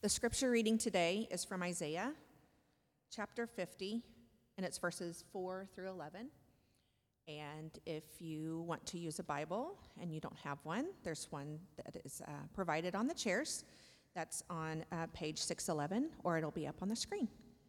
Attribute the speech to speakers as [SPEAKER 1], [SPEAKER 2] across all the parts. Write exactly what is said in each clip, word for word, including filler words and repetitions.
[SPEAKER 1] The scripture reading today is from Isaiah chapter fifty, and it's verses four through eleven. And if you want to use a Bible and you don't have one, there's one that is uh, provided on the chairs. That's on uh, page six eleven, or it'll be up on the screen.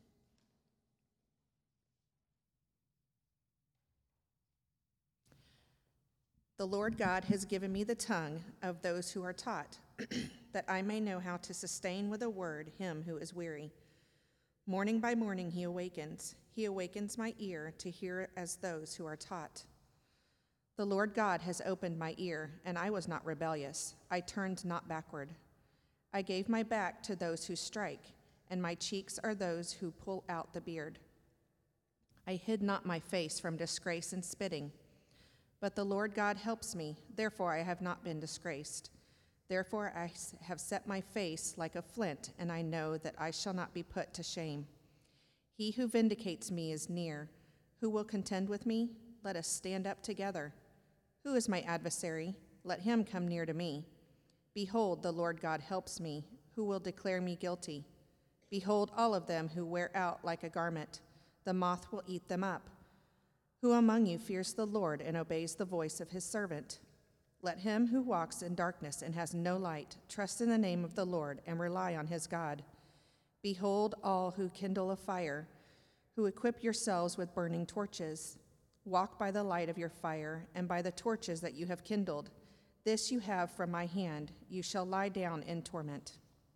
[SPEAKER 1] The Lord God has given me the tongue of those who are taught, that I may know how to sustain with a word him who is weary. Morning by morning he awakens. He awakens my ear to hear as those who are taught. The Lord God has opened my ear, and I was not rebellious. I turned not backward. I gave my back to those who strike, and my cheeks are those who pull out the beard. I hid not my face from disgrace and spitting. But the Lord God helps me, therefore I have not been disgraced. Therefore I have set my face like a flint, and I know that I shall not be put to shame. He who vindicates me is near. Who will contend with me? Let us stand up together. Who is my adversary? Let him come near to me. Behold, the Lord God helps me. Who will declare me guilty? Behold, all of them who wear out like a garment. The moth will eat them up. Who among you fears the Lord and obeys the voice of his servant? Let him who walks in darkness and has no light trust in the name of the Lord and rely on his God. Behold, all who kindle a fire, who equip yourselves with burning torches. Walk by the light of your fire and by the torches that you have kindled. This you have from my hand. You shall lie down in torment.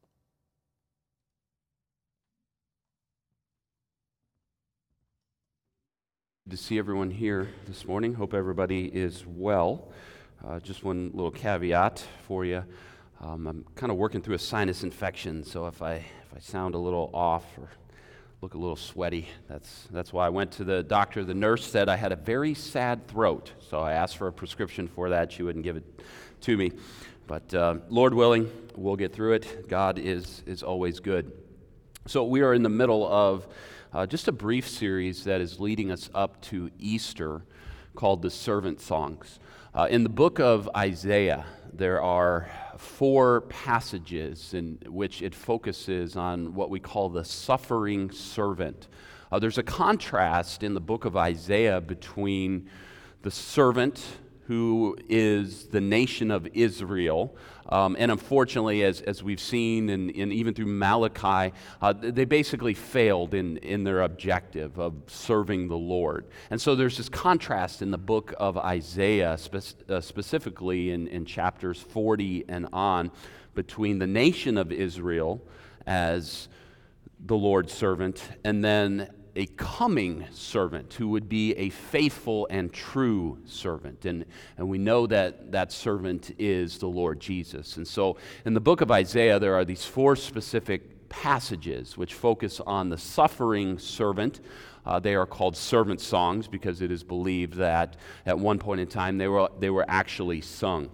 [SPEAKER 2] Good to see everyone here this morning. Hope everybody is well. Uh, just one little caveat for you. Um, I'm kind of working through a sinus infection, so if I if I sound a little off or look a little sweaty, that's that's why I went to the doctor. The nurse said I had a very sad throat, so I asked for a prescription for that. She wouldn't give it to me, but uh, Lord willing, we'll get through it. God is is always good. So we are in the middle of Uh, just a brief series that is leading us up to Easter called the Servant Songs. Uh, in the book of Isaiah, there are four passages in which it focuses on what we call the suffering servant. Uh, there's a contrast in the book of Isaiah between the servant who is the nation of Israel. Um, and unfortunately, as, as we've seen, and, and even through Malachi, uh, they basically failed in, in their objective of serving the Lord. And so there's this contrast in the book of Isaiah, spe- uh, specifically in, in chapters forty and on, between the nation of Israel as the Lord's servant, and then a coming servant who would be a faithful and true servant. And, and we know that that servant is the Lord Jesus. And so in the book of Isaiah, there are these four specific passages which focus on the suffering servant. Uh, they are called servant songs because it is believed that at one point in time they were, they were actually sung.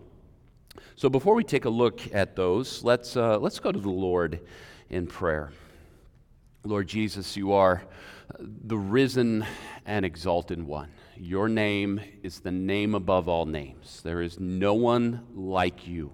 [SPEAKER 2] So before we take a look at those, let's, uh, let's go to the Lord in prayer. Lord Jesus, you are the risen and exalted one. Your name is the name above all names. There is no one like you.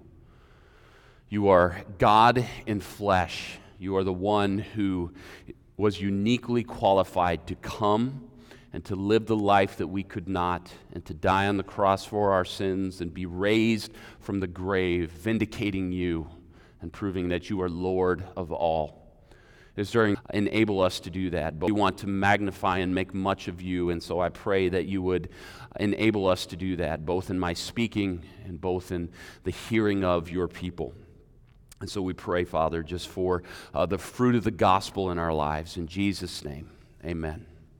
[SPEAKER 2] You are God in flesh. You are the one who was uniquely qualified to come and to live the life that we could not, and to die on the cross for our sins and be raised from the grave, vindicating you and proving that you are Lord of all. Is during enable us to do that. But we want to magnify and make much of you, and so I pray that you would enable us to do that, both in my speaking and both in the hearing of your people. And so we pray, Father, just for uh, the fruit of the gospel in our lives. In Jesus' name, amen.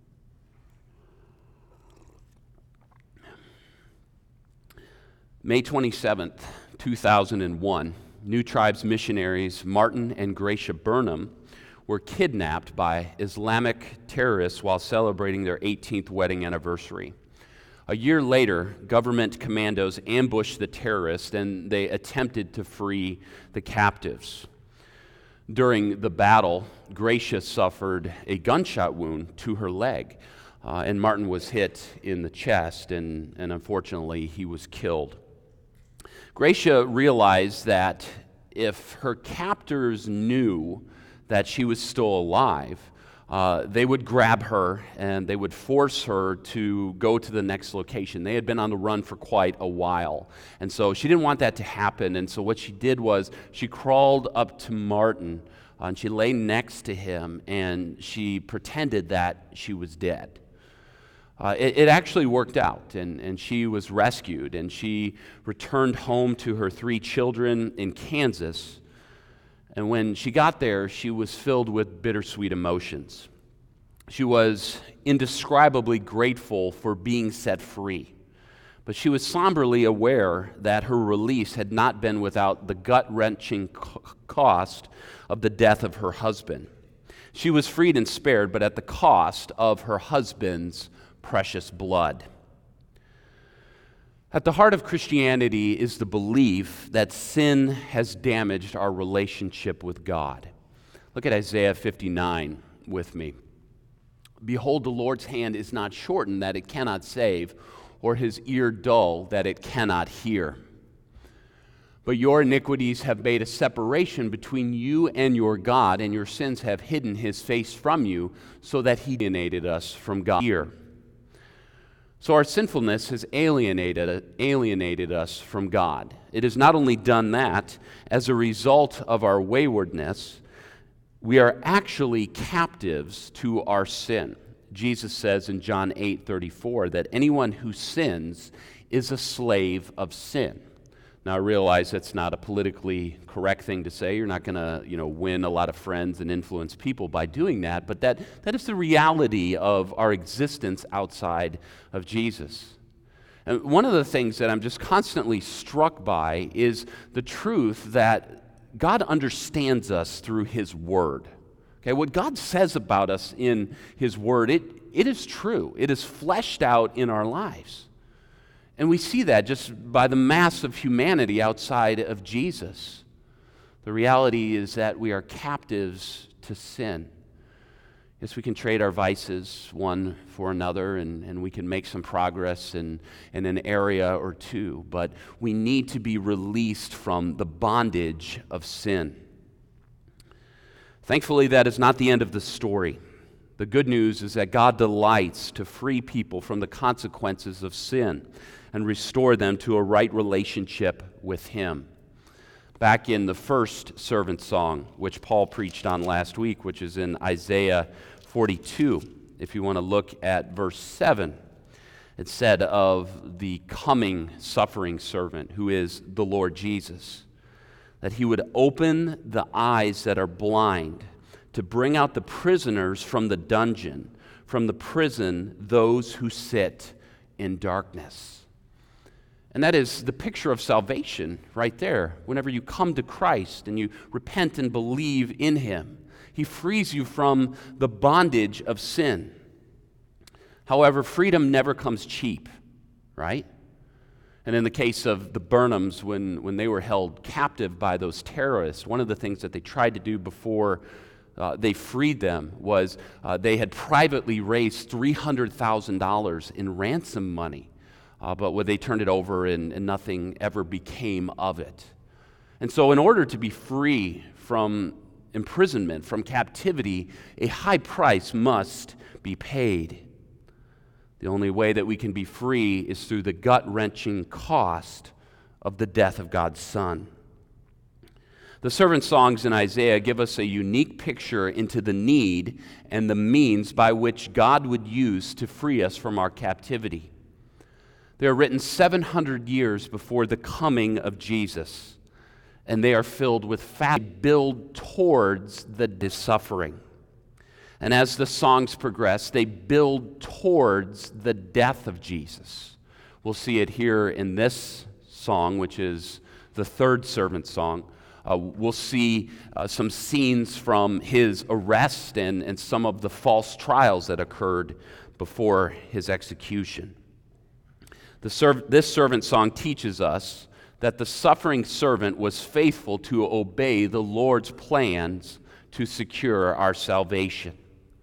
[SPEAKER 2] May twenty-seventh, two thousand one, New Tribes missionaries Martin and Gracia Burnham were kidnapped by Islamic terrorists while celebrating their eighteenth wedding anniversary. A year later, government commandos ambushed the terrorists and they attempted to free the captives. During the battle, Gracia suffered a gunshot wound to her leg, uh, and Martin was hit in the chest, and, and unfortunately he was killed. Gracia realized that if her captors knew that she was still alive, uh, they would grab her and they would force her to go to the next location. They had been on the run for quite a while. And so she didn't want that to happen. And so what she did was she crawled up to Martin uh, and she lay next to him and she pretended that she was dead. Uh, it, it actually worked out, and, and she was rescued, and she returned home to her three children in Kansas. And when she got there, she was filled with bittersweet emotions. She was indescribably grateful for being set free, but she was somberly aware that her release had not been without the gut-wrenching co- cost of the death of her husband. She was freed and spared, but at the cost of her husband's precious blood. At the heart of Christianity is the belief that sin has damaged our relationship with God. Look at Isaiah fifty-nine with me. Behold, the Lord's hand is not shortened that it cannot save, or his ear dull that it cannot hear. But your iniquities have made a separation between you and your God, and your sins have hidden his face from you, so that he alienated us from God. Here. So our sinfulness has alienated, alienated us from God. It has not only done that, as a result of our waywardness, we are actually captives to our sin. Jesus says in John eight thirty-four that anyone who sins is a slave of sin. Now, I realize that's not a politically correct thing to say. You're not going to, you know, win a lot of friends and influence people by doing that, but that, that is the reality of our existence outside of Jesus. And one of the things that I'm just constantly struck by is the truth that God understands us through his word. Okay, what God says about us in his word, it, it is true. It is fleshed out in our lives. And we see that just by the mass of humanity outside of Jesus. The reality is that we are captives to sin. Yes, we can trade our vices one for another, and, and we can make some progress in, in an area or two, but we need to be released from the bondage of sin. Thankfully, that is not the end of the story. The good news is that God delights to free people from the consequences of sin and restore them to a right relationship with him. Back in the first servant song, which Paul preached on last week, which is in Isaiah forty-two, if you want to look at verse seven, it said of the coming suffering servant, who is the Lord Jesus, that he would open the eyes that are blind to bring out the prisoners from the dungeon, from the prison those who sit in darkness. And that is the picture of salvation right there. Whenever you come to Christ and you repent and believe in him, he frees you from the bondage of sin. However, freedom never comes cheap, right? And in the case of the Burnhams, when, when they were held captive by those terrorists, one of the things that they tried to do before uh, they freed them was uh, they had privately raised three hundred thousand dollars in ransom money. Uh, but when they turned it over and, and nothing ever became of it. And so in order to be free from imprisonment, from captivity, a high price must be paid. The only way that we can be free is through the gut-wrenching cost of the death of God's Son. The servant songs in Isaiah give us a unique picture into the need and the means by which God would use to free us from our captivity. They are written seven hundred years before the coming of Jesus, and they are filled with fact. They build towards the suffering. And as the songs progress, they build towards the death of Jesus. We'll see it here in this song, which is the third servant song. Uh, we'll see uh, some scenes from his arrest and, and some of the false trials that occurred before his execution. The serv- this servant song teaches us that the suffering servant was faithful to obey the Lord's plans to secure our salvation.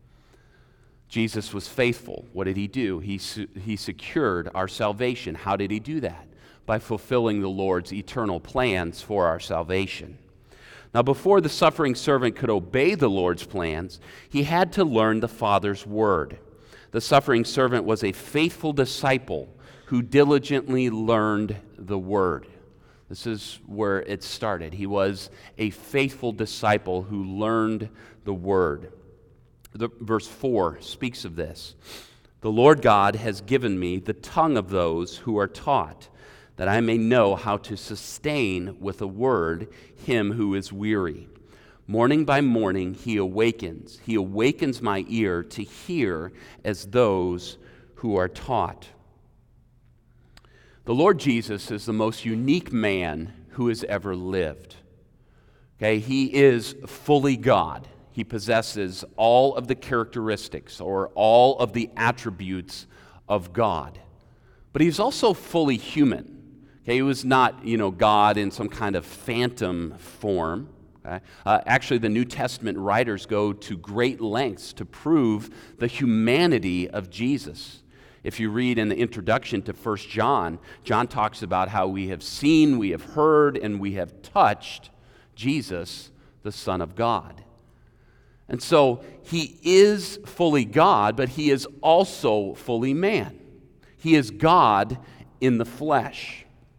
[SPEAKER 2] Jesus was faithful. What did he do? He, su- he secured our salvation. How did he do that? By fulfilling the Lord's eternal plans for our salvation. Now, before the suffering servant could obey the Lord's plans, he had to learn the Father's word. The suffering servant was a faithful disciple who diligently learned the word. This is where it started. He was a faithful disciple who learned the word. The, verse four speaks of this. The Lord God has given me the tongue of those who are taught, that I may know how to sustain with a word him who is weary. Morning by morning he awakens. He awakens my ear to hear as those who are taught. The Lord Jesus is the most unique man who has ever lived. Okay, he is fully God. He possesses all of the characteristics or all of the attributes of God. But he's also fully human. Okay, he was not, you know, God in some kind of phantom form. Okay? Uh, actually, the New Testament writers go to great lengths to prove the humanity of Jesus. If you read in the introduction to First John, John talks about how we have seen, we have heard, and we have touched Jesus, the Son of God. And so he is fully God, but he is also fully man. He is God in the flesh.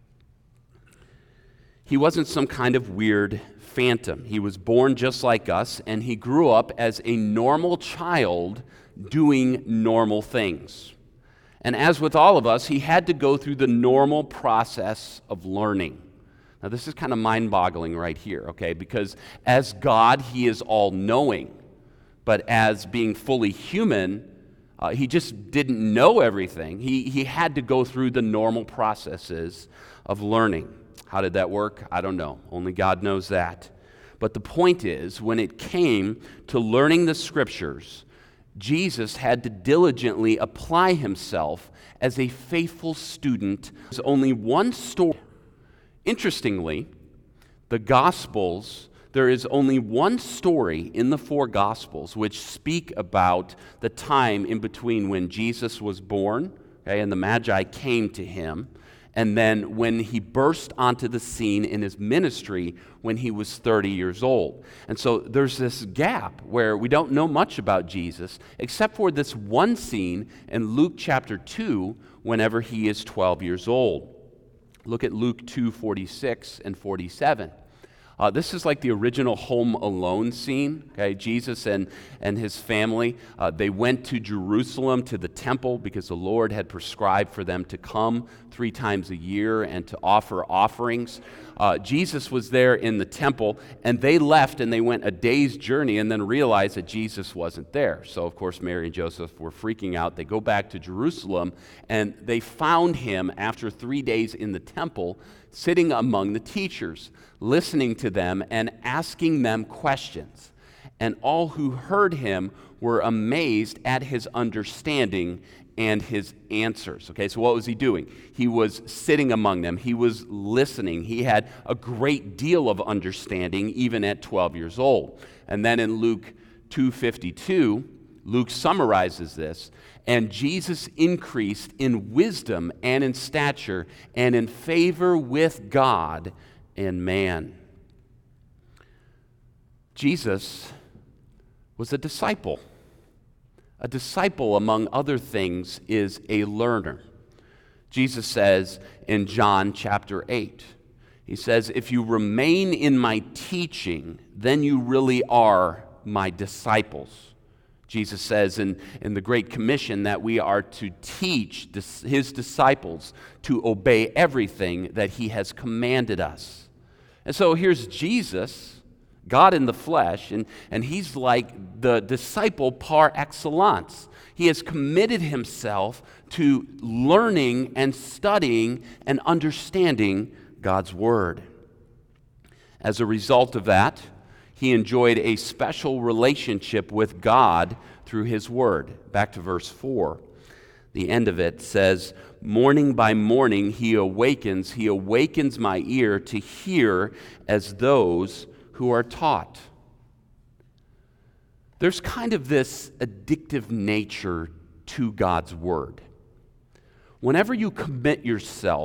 [SPEAKER 2] He wasn't some kind of weird phantom. He was born just like us, and he grew up as a normal child doing normal things. And as with all of us, he had to go through the normal process of learning. Now, this is kind of mind-boggling right here, okay? Because as God, he is all-knowing. But as being fully human, uh, he just didn't know everything. He, he had to go through the normal processes of learning. How did that work? I don't know. Only God knows that. But the point is, when it came to learning the Scriptures, Jesus had to diligently apply himself as a faithful student. There's only one story. Interestingly, the Gospels, there is only one story in the four Gospels which speak about the time in between when Jesus was born, okay, and the Magi came to him, and then when he burst onto the scene in his ministry when he was thirty years old. And so there's this gap where we don't know much about Jesus except for this one scene in Luke chapter two whenever he is twelve years old. Look at Luke two forty-six and forty-seven. Uh, this is like the original Home Alone scene. Okay, Jesus and, and his family, uh, they went to Jerusalem to the temple because the Lord had prescribed for them to come three times a year and to offer offerings. Uh, Jesus was there in the temple, and they left and they went a day's journey and then realized that Jesus wasn't there. So, of course, Mary and Joseph were freaking out. They go back to Jerusalem, and they found him after three days in the temple, sitting among the teachers, listening to them and asking them questions. And all who heard him were amazed at his understanding and his answers. Okay, so what was he doing? He was sitting among them. He was listening. He had a great deal of understanding even at twelve years old. And then in Luke two fifty-two, Luke summarizes this, and Jesus increased in wisdom and in stature and in favor with God and man. Jesus was a disciple. A disciple, among other things, is a learner. Jesus says in John chapter eight, he says, if you remain in my teaching, then you really are my disciples. Jesus says in, in the Great Commission that we are to teach dis, his disciples to obey everything that he has commanded us. And so here's Jesus, God in the flesh, and, and he's like the disciple par excellence. He has committed himself to learning and studying and understanding God's word. As a result of that, he enjoyed a special relationship with God through his word. Back to verse four. The end of it says, morning by morning he awakens, he awakens my ear to hear as those who are taught. There's kind of this addictive nature to God's word. Whenever you commit yourself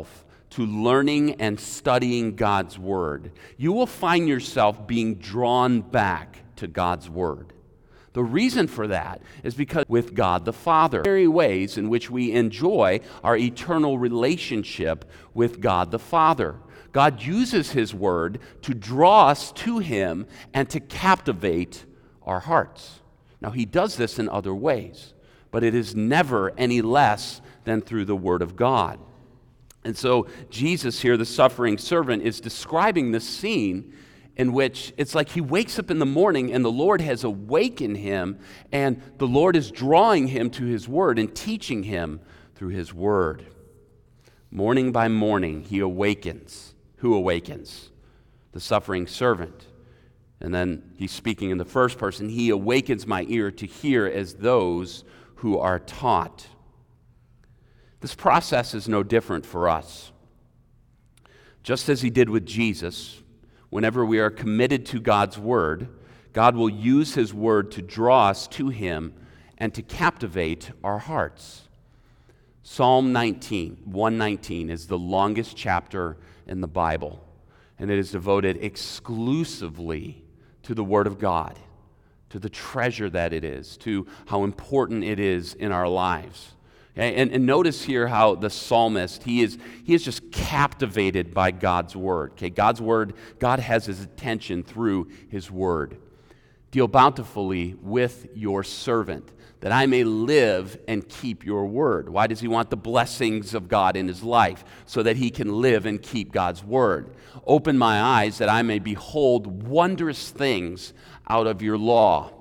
[SPEAKER 2] to learning and studying God's Word, you will find yourself being drawn back to God's Word. The reason for that is because with God the Father, very ways in which we enjoy our eternal relationship with God the Father. God uses His Word to draw us to Him and to captivate our hearts. Now, He does this in other ways, but it is never any less than through the Word of God. And so Jesus here, the suffering servant, is describing the scene in which it's like he wakes up in the morning and the Lord has awakened him, and the Lord is drawing him to His Word and teaching him through His Word. Morning by morning, he awakens. Who awakens? The suffering servant. And then he's speaking in the first person. He awakens my ear to hear as those who are taught. This process is no different for us. Just as He did with Jesus, whenever we are committed to God's Word, God will use His Word to draw us to Him and to captivate our hearts. Psalm nineteen, one nineteen is the longest chapter in the Bible, and it is devoted exclusively to the Word of God, to the treasure that it is, to how important it is in our lives. Okay? And, and notice here how the psalmist, he is, he is just captivated by God's Word. Okay? God's Word, God has His attention through His Word. Deal bountifully with your servant, that I may live and keep your word. Why does he want the blessings of God in his life? So that he can live and keep God's word. Open my eyes that I may behold wondrous things out of your law.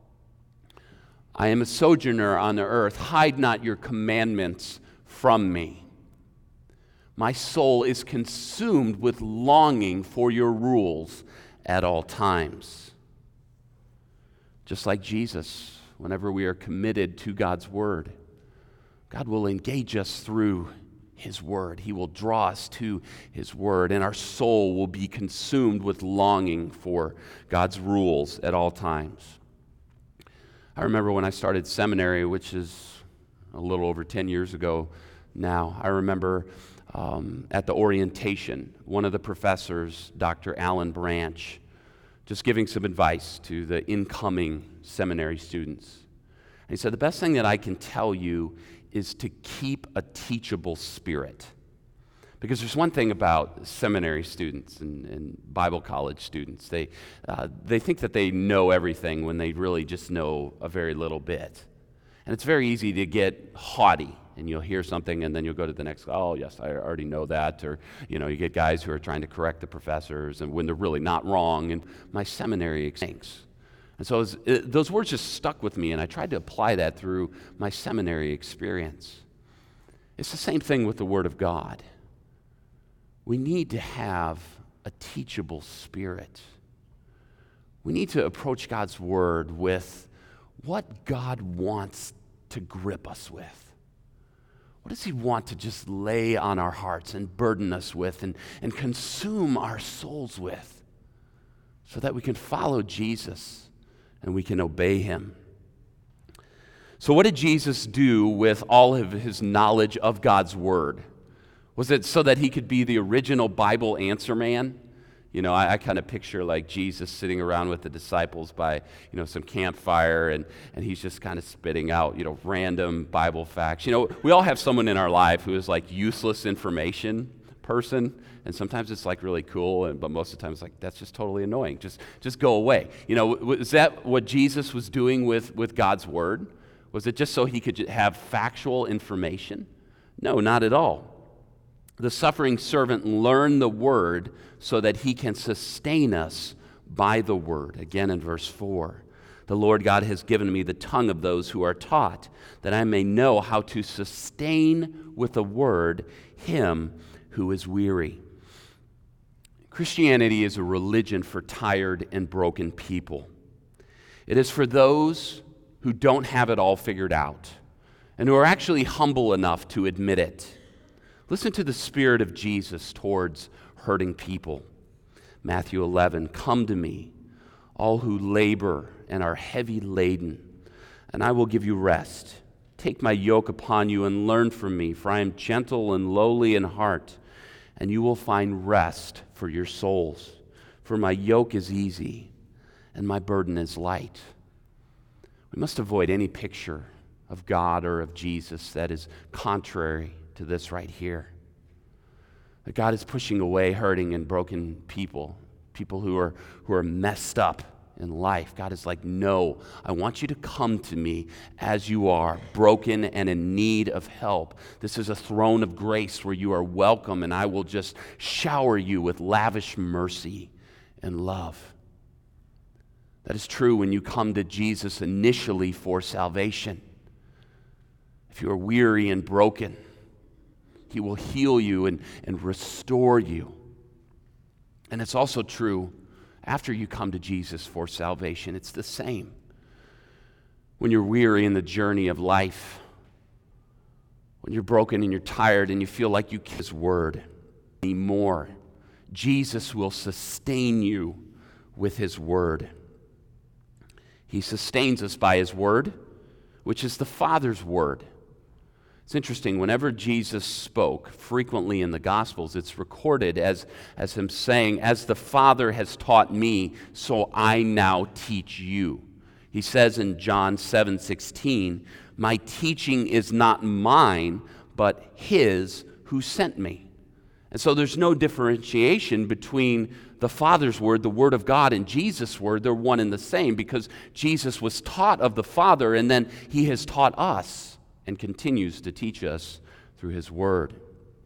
[SPEAKER 2] I am a sojourner on the earth. Hide not your commandments from me. My soul is consumed with longing for your rules at all times. Just like Jesus, whenever we are committed to God's word, God will engage us through His word. He will draw us to His word, and our soul will be consumed with longing for God's rules at all times. I remember when I started seminary, which is a little over ten years ago now. I remember um, at the orientation, one of the professors, Doctor Alan Branch, just giving some advice to the incoming seminary students. And he said, the best thing that I can tell you is to keep a teachable spirit. Because there's one thing about seminary students and, and Bible college students. They, uh, they think that they know everything when they really just know a very little bit. And it's very easy to get haughty, and you'll hear something and then you'll go to the next, oh, yes, I already know that. Or, you know, you get guys who are trying to correct the professors and when they're really not wrong. And my seminary experience. And so it was, it, those words just stuck with me, and I tried to apply that through my seminary experience. It's the same thing with the Word of God. We need to have a teachable spirit. We need to approach God's Word with what God wants to grip us with. What does He want to just lay on our hearts and burden us with and, and consume our souls with, so that we can follow Jesus and we can obey Him? So what did Jesus do with all of His knowledge of God's Word? Was it so that He could be the original Bible answer man? You know, I, I kind of picture like Jesus sitting around with the disciples by, you know, some campfire, and, and He's just kind of spitting out, you know, random Bible facts. You know, we all have someone in our life who is like useless information person, and sometimes it's like really cool, and, but most of the time it's like, that's just totally annoying. Just, just go away. You know, was that what Jesus was doing with, with God's Word? Was it just so He could have factual information? No, not at all. The suffering servant learned the Word so that he can sustain us by the Word. Again in verse four, the Lord God has given me the tongue of those who are taught, that I may know how to sustain with the Word him who is weary. Christianity is a religion for tired and broken people. It is for those who don't have it all figured out and who are actually humble enough to admit it. Listen to the spirit of Jesus towards hurting people. Matthew eleven, come to me, all who labor and are heavy laden, and I will give you rest. Take my yoke upon you and learn from me, for I am gentle and lowly in heart, and you will find rest for your souls. For my yoke is easy, and my burden is light. We must avoid any picture of God or of Jesus that is contrary to this right here. That God is pushing away hurting and broken people, people who are, who are messed up in life. God is like, no, I want you to come to me as you are, broken and in need of help. This is a throne of grace where you are welcome, and I will just shower you with lavish mercy and love. That is true when you come to Jesus initially for salvation. If you are weary and broken, He will heal you and, and restore you. And it's also true after you come to Jesus for salvation. It's the same. When you're weary in the journey of life, when you're broken and you're tired and you feel like you can't His word anymore, Jesus will sustain you with His word. He sustains us by His word, which is the Father's word. It's interesting, whenever Jesus spoke, frequently in the Gospels, it's recorded as, as Him saying, as the Father has taught me, so I now teach you. He says in John seven sixteen, my teaching is not mine, but His who sent me. And so there's no differentiation between the Father's word, the Word of God, and Jesus' word. They're one and the same, because Jesus was taught of the Father, and then He has taught us and continues to teach us through His word.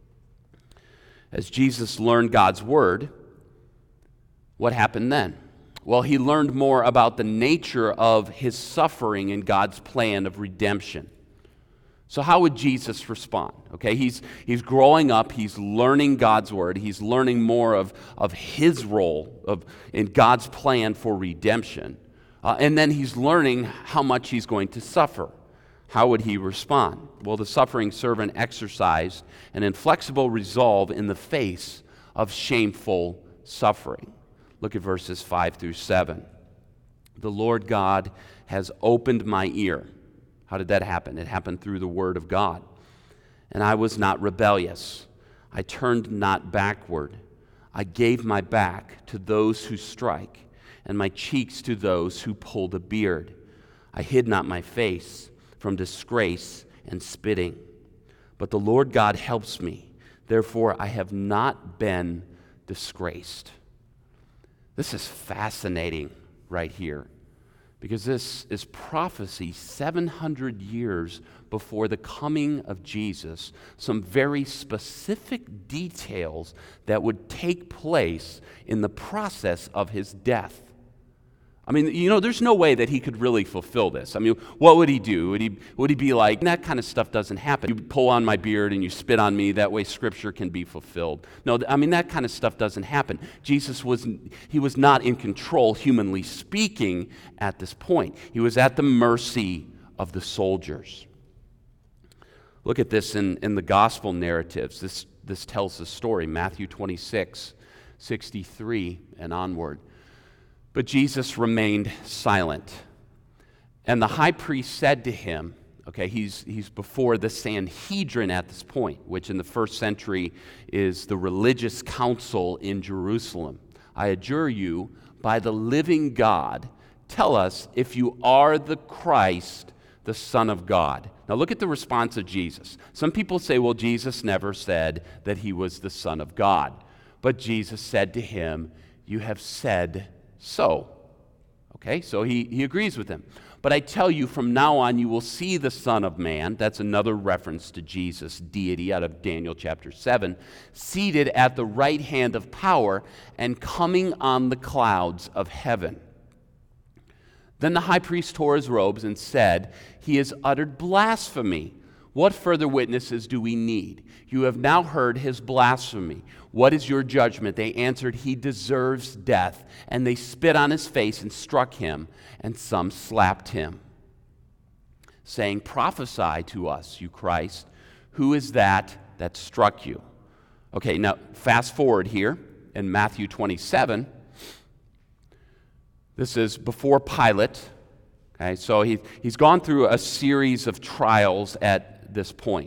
[SPEAKER 2] As Jesus learned God's word, what happened then? Well, He learned more about the nature of His suffering and God's plan of redemption. So how would Jesus respond? Okay, he's, he's growing up, he's learning God's word, he's learning more of, of His role of, in God's plan for redemption. Uh, and then he's learning how much he's going to suffer. How would he respond? Well, the suffering servant exercised an inflexible resolve in the face of shameful suffering. Look at verses five through seven. The Lord God has opened my ear. How did that happen? It happened through the word of God. And I was not rebellious. I turned not backward. I gave my back to those who strike, and my cheeks to those who pull the beard. I hid not my face from disgrace and spitting. But the Lord God helps me. Therefore, I have not been disgraced. This is fascinating right here, because this is prophecy seven hundred years before the coming of Jesus, some very specific details that would take place in the process of His death. I mean, you know, there's no way that He could really fulfill this. I mean, what would He do? Would he, would he be like, that kind of stuff doesn't happen. You pull on my beard and you spit on me, that way Scripture can be fulfilled. No, I mean, that kind of stuff doesn't happen. Jesus was, He was not in control, humanly speaking, at this point. He was at the mercy of the soldiers. Look at this in, in the gospel narratives. This, this tells the story. Matthew twenty-six, sixty-three and onward. But Jesus remained silent. And the high priest said to him, okay, he's, he's before the Sanhedrin at this point, which in the first century is the religious council in Jerusalem. I adjure you, by the living God, tell us if you are the Christ, the Son of God. Now look at the response of Jesus. Some people say, well, Jesus never said that He was the Son of God. But Jesus said to him, you have said so. Okay, so he, he agrees with him. But I tell you, from now on you will see the Son of Man, that's another reference to Jesus' deity out of Daniel chapter seven, seated at the right hand of power and coming on the clouds of heaven. Then the high priest tore his robes and said, He has uttered blasphemy. What further witnesses do we need? You have now heard his blasphemy. What is your judgment? They answered, He deserves death. And they spit on his face and struck him, and some slapped him, saying, Prophesy to us, you Christ. Who is that that struck you? Okay, now fast forward here in Matthew twenty-seven. This is before Pilate. Okay, so he, he's gone through a series of trials at this point.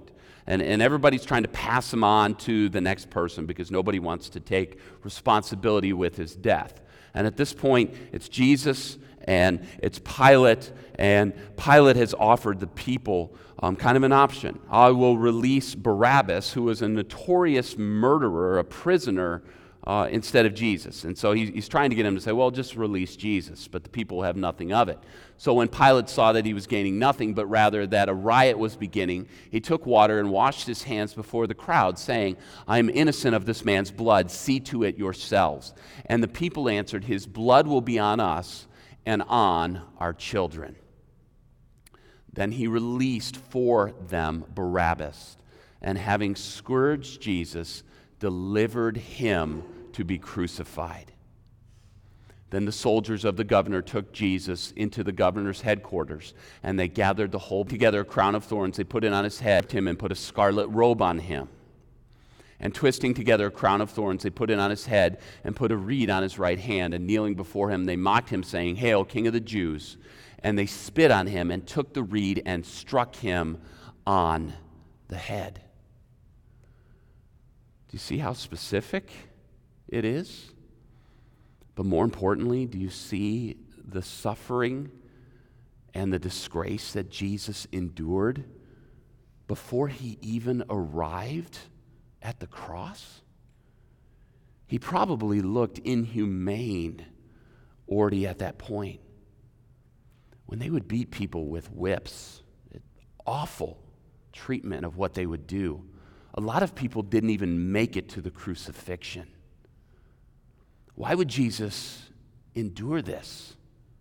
[SPEAKER 2] And, and everybody's trying to pass him on to the next person because nobody wants to take responsibility with his death. And at this point, it's Jesus and it's Pilate, and Pilate has offered the people um, kind of an option. I will release Barabbas, who was a notorious murderer, a prisoner, uh, instead of Jesus. And so he, he's trying to get him to say, well, just release Jesus, but the people have nothing of it. So when Pilate saw that he was gaining nothing, but rather that a riot was beginning, he took water and washed his hands before the crowd, saying, I am innocent of this man's blood. See to it yourselves. And the people answered, his blood will be on us and on our children. Then he released for them Barabbas, and having scourged Jesus, delivered him to be crucified. Then the soldiers of the governor took Jesus into the governor's headquarters, and they gathered the whole together, a crown of thorns. They put it on his head, him, and put a scarlet robe on him. And twisting together a crown of thorns, they put it on his head, and put a reed on his right hand. And kneeling before him, they mocked him, saying, Hail, King of the Jews! And they spit on him, and took the reed, and struck him on the head. Do you see how specific it is? But more importantly, do you see the suffering and the disgrace that Jesus endured before he even arrived at the cross? He probably looked inhumane already at that point. When they would beat people with whips, awful treatment of what they would do. A lot of people didn't even make it to the crucifixion. Why would Jesus endure this?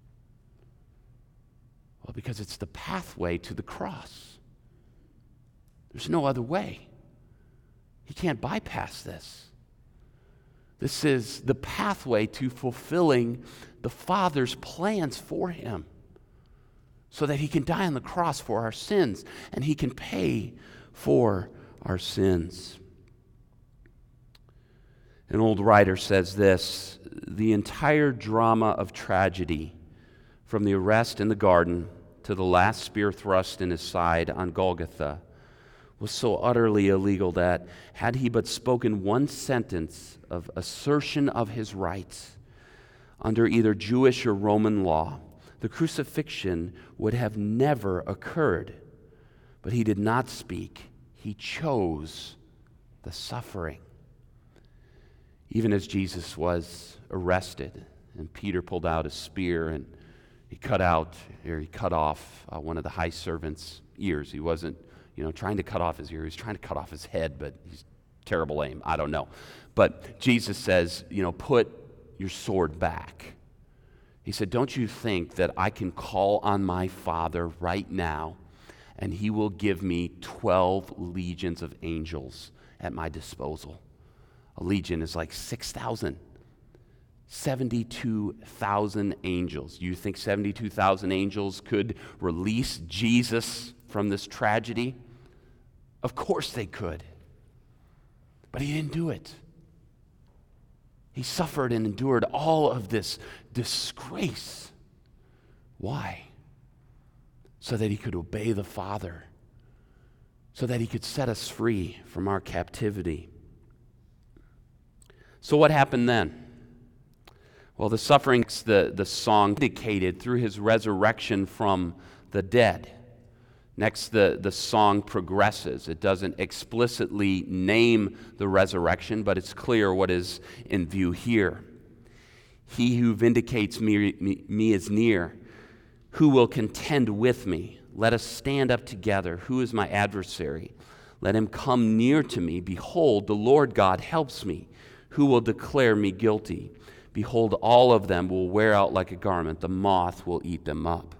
[SPEAKER 2] Well, because it's the pathway to the cross. There's no other way. He can't bypass this. This is the pathway to fulfilling the Father's plans for him, so that he can die on the cross for our sins, and he can pay for our sins. An old writer says this: the entire drama of tragedy, from the arrest in the garden to the last spear thrust in his side on Golgotha, was so utterly illegal that, had he but spoken one sentence of assertion of his rights under either Jewish or Roman law, the crucifixion would have never occurred. But he did not speak. He chose the suffering. Even as Jesus was arrested, and Peter pulled out a spear and he cut out, or he cut off uh, one of the high servant's ears. He wasn't, you know, trying to cut off his ear. He was trying to cut off his head, but he's terrible aim. I don't know. But Jesus says, you know, put your sword back. He said, don't you think that I can call on my Father right now, and he will give me twelve legions of angels at my disposal? A legion is like six thousand. seventy-two thousand angels. You think seventy-two thousand angels could release Jesus from this tragedy? Of course they could. But he didn't do it. He suffered and endured all of this disgrace. Why? So that he could obey the Father, so that he could set us free from our captivity. So what happened then? Well, the suffering, the, the song indicated through his resurrection from the dead. Next, the, the song progresses. It doesn't explicitly name the resurrection, but it's clear what is in view here. He who vindicates me, me, me is near. Who will contend with me? Let us stand up together. Who is my adversary? Let him come near to me. Behold, the Lord God helps me. Who will declare me guilty? Behold, all of them will wear out like a garment. The moth will eat them up.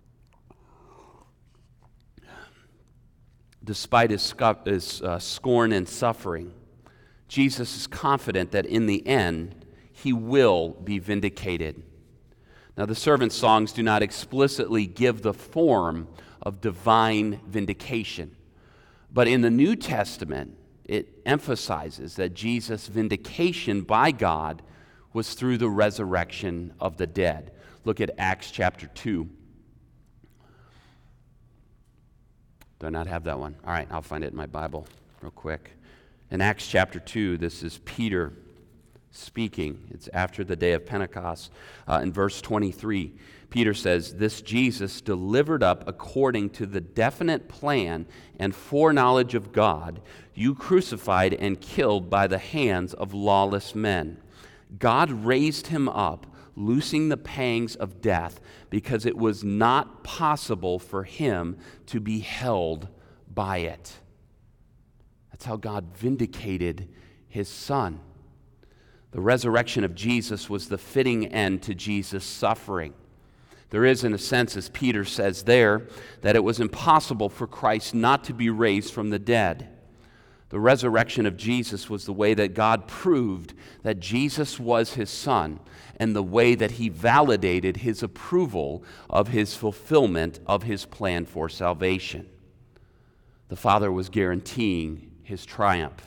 [SPEAKER 2] Despite his, scu- his uh, scorn and suffering, Jesus is confident that in the end, he will be vindicated. Now, the servant songs do not explicitly give the form of divine vindication, but in the New Testament, it emphasizes that Jesus' vindication by God was through the resurrection of the dead. Look at Acts chapter two. Do I not have that one? All right, I'll find it in my Bible real quick. In Acts chapter two, this is Peter speaking. It's after the day of Pentecost. Uh, in verse twenty-three, Peter says, "This Jesus delivered up according to the definite plan and foreknowledge of God, you crucified and killed by the hands of lawless men. God raised him up, loosing the pangs of death, because it was not possible for him to be held by it." That's how God vindicated his Son. The resurrection of Jesus was the fitting end to Jesus' suffering. There is, in a sense, as Peter says there, that it was impossible for Christ not to be raised from the dead. The resurrection of Jesus was the way that God proved that Jesus was his Son, and the way that he validated his approval of his fulfillment of his plan for salvation. The Father was guaranteeing his triumph.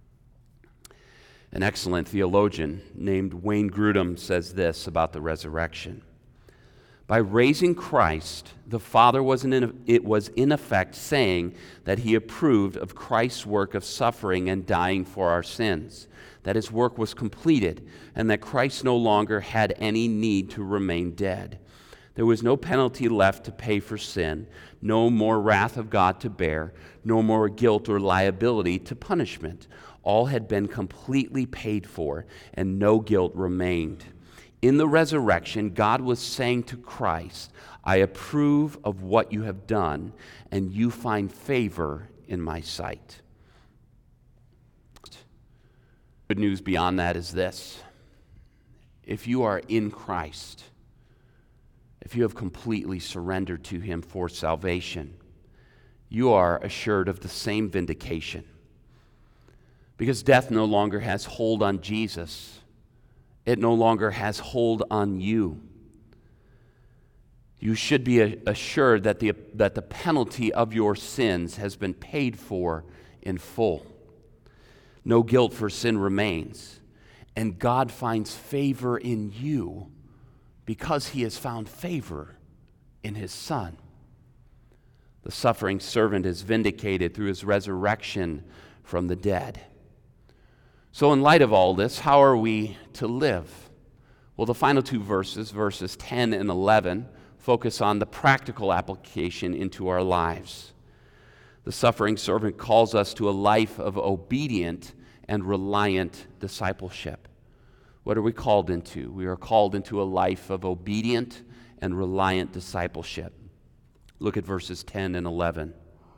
[SPEAKER 2] An excellent theologian named Wayne Grudem says this about the resurrection. By raising Christ, the Father was in, it was in effect saying that he approved of Christ's work of suffering and dying for our sins, that his work was completed, and that Christ no longer had any need to remain dead. There was no penalty left to pay for sin, no more wrath of God to bear, no more guilt or liability to punishment. All had been completely paid for, and no guilt remained. In the resurrection, God was saying to Christ, "I approve of what you have done, and you find favor in my sight." Good news beyond that is this. If you are in Christ, if you have completely surrendered to him for salvation, you are assured of the same vindication. Because death no longer has hold on Jesus. It no longer has hold on you. You should be assured that the, that the penalty of your sins has been paid for in full. No guilt for sin remains. And God finds favor in you because he has found favor in his Son. The suffering servant is vindicated through his resurrection from the dead. So in light of all this, how are we to live? Well, the final two verses, verses ten and eleven, focus on the practical application into our lives. The suffering servant calls us to a life of obedient and reliant discipleship. What are we called into? We are called into a life of obedient and reliant discipleship. Look at verses ten and eleven.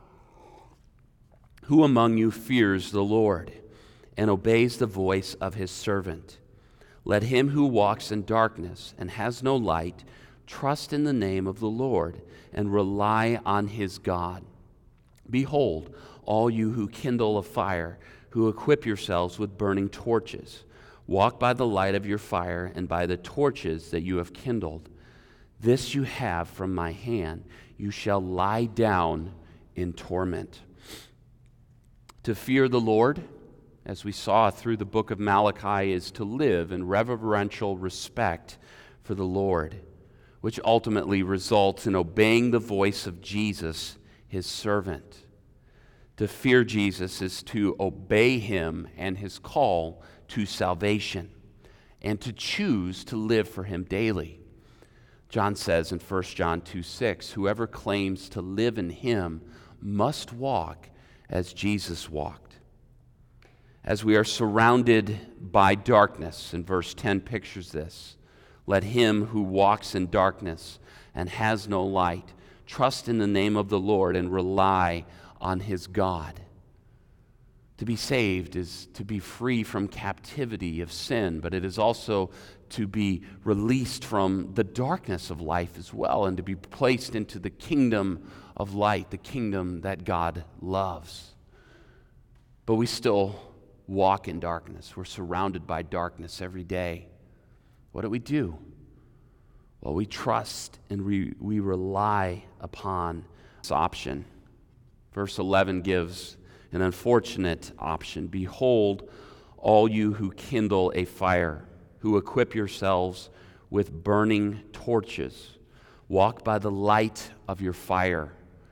[SPEAKER 2] "Who among you fears the Lord and obeys the voice of his servant? Let him who walks in darkness and has no light trust in the name of the Lord and rely on his God. Behold, all you who kindle a fire, who equip yourselves with burning torches, walk by the light of your fire and by the torches that you have kindled. This you have from my hand. You shall lie down in torment." To fear the Lord, as we saw through the book of Malachi, is to live in reverential respect for the Lord, which ultimately results in obeying the voice of Jesus, his servant. To fear Jesus is to obey him and his call to salvation, and to choose to live for him daily. John says in First John two six, "Whoever claims to live in him must walk as Jesus walked." As we are surrounded by darkness, and verse ten pictures this, let him who walks in darkness and has no light trust in the name of the Lord and rely on his God. To be saved is to be free from captivity of sin, but it is also to be released from the darkness of life as well, and to be placed into the kingdom of light, the kingdom that God loves. But we still walk in darkness. We're surrounded by darkness every day. What do we do? Well, we trust and we, we rely upon this option. Verse eleven gives an unfortunate option. "Behold, all you who kindle a fire, who equip yourselves with burning torches, walk by the light of your fire."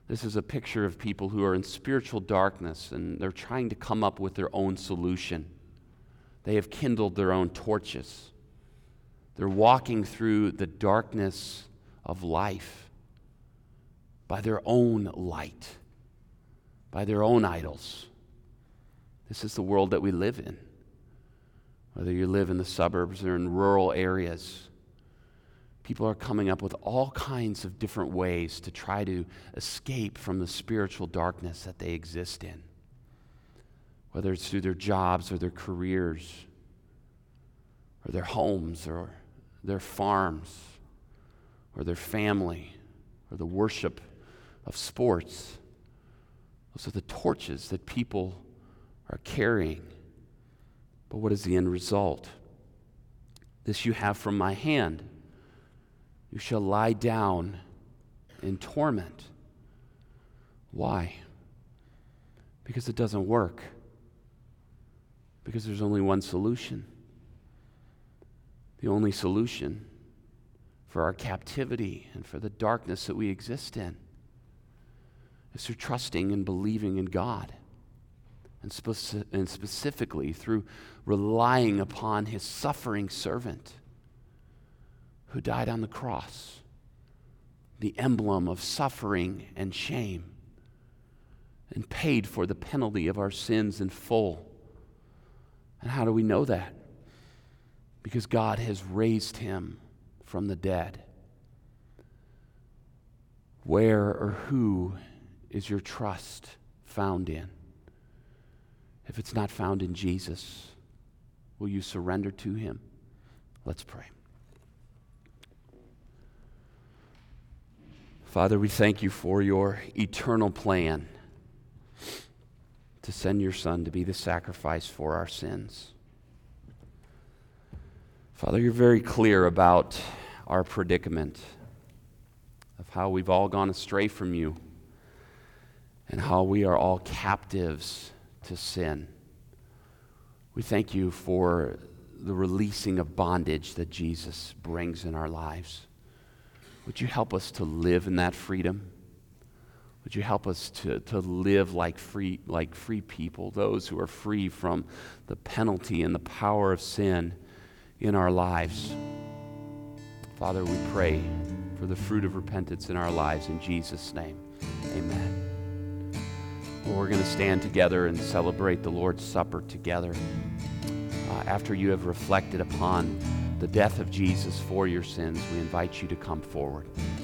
[SPEAKER 2] This is a picture of people who are in spiritual darkness and they're trying to come up with their own solution. They have kindled their own torches. They're walking through the darkness of life by their own light, by their own idols. This is the world that we live in. Whether you live in the suburbs or in rural areas, people are coming up with all kinds of different ways to try to escape from the spiritual darkness that they exist in. Whether it's through their jobs or their careers or their homes or their farms or their family or the worship of sports. Those are the torches that people are carrying. But what is the end result? This you have from my hand. You shall lie down in torment. Why? Because it doesn't work. Because there's only one solution. The only solution for our captivity and for the darkness that we exist in is through trusting and believing in God. And, speci- and specifically through relying upon his suffering servant who died on the cross, the emblem of suffering and shame, and paid for the penalty of our sins in full. And how do we know that? Because God has raised him from the dead. Where or who is your trust found in? If it's not found in Jesus, will you surrender to him? Let's pray. Father, we thank you for your eternal plan to send your Son to be the sacrifice for our sins. Father, you're very clear about our predicament of how we've all gone astray from you and how we are all captives to sin. We thank you for the releasing of bondage that Jesus brings in our lives. Would you help us to live in that freedom? Would you help us to, to live like free, like free people, those who are free from the penalty and the power of sin in our lives? Father, we pray for the fruit of repentance in our lives in Jesus' name. Amen. Well, we're going to stand together and celebrate the Lord's Supper together. Uh, after you have reflected upon the death of Jesus for your sins, we invite you to come forward.